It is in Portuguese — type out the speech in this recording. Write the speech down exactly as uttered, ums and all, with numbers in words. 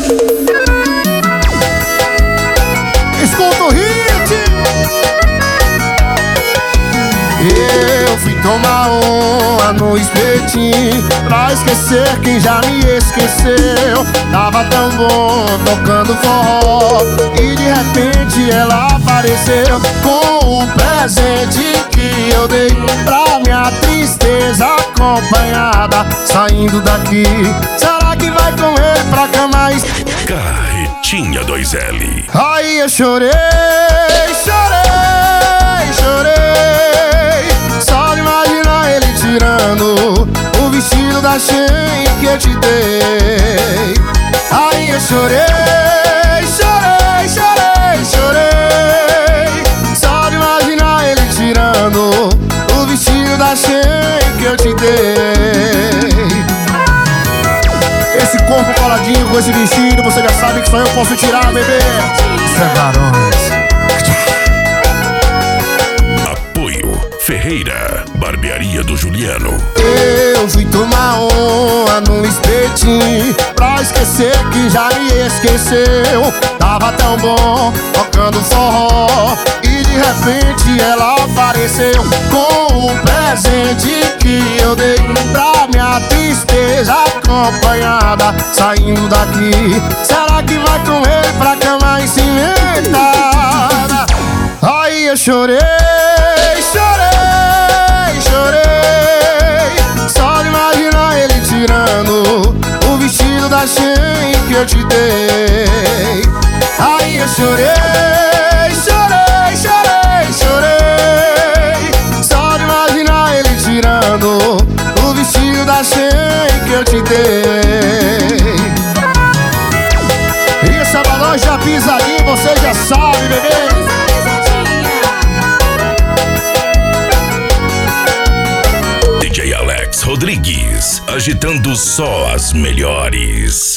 Escuta o hit. Eu fui tomar uma no espetinho pra esquecer quem já me esqueceu. Tava tão bom tocando forró e de repente ela apareceu com o presente que eu dei pra minha tristeza acompanhada. Saindo daqui, será que vai com ele pra cama? Carretinha dois L. Aí eu chorei, chorei, chorei, só de imaginar ele tirando o vestido da Shein que eu te dei. Aí eu chorei, chorei, chorei, chorei, só de imaginar ele tirando o vestido da Shein que eu te dei. Esse corpo coladinho com esse vestido, você já sabe que só eu posso tirar, bebê. Isso é varões. Apoio Ferreira, Barbearia do Juliano. Eu fui tomar uma no espetinho pra esquecer que já me esqueceu. Tava tão bom tocando forró e de repente ela apareceu com o presente que eu dei pra minha tristeza acompanhada. Saindo daqui, será que vai com ele pra cama encimentada? Aí eu chorei, chorei, chorei, só de imaginar ele tirando o vestido da Shein que eu te dei. Aí eu chorei, chorei, chorei, chorei, só de imaginar ele tirando o vestido da Shein que eu te dei. Isso é balão já pisadinho, você já sabe, bebê. D J Alex Rodrigues, agitando só as melhores.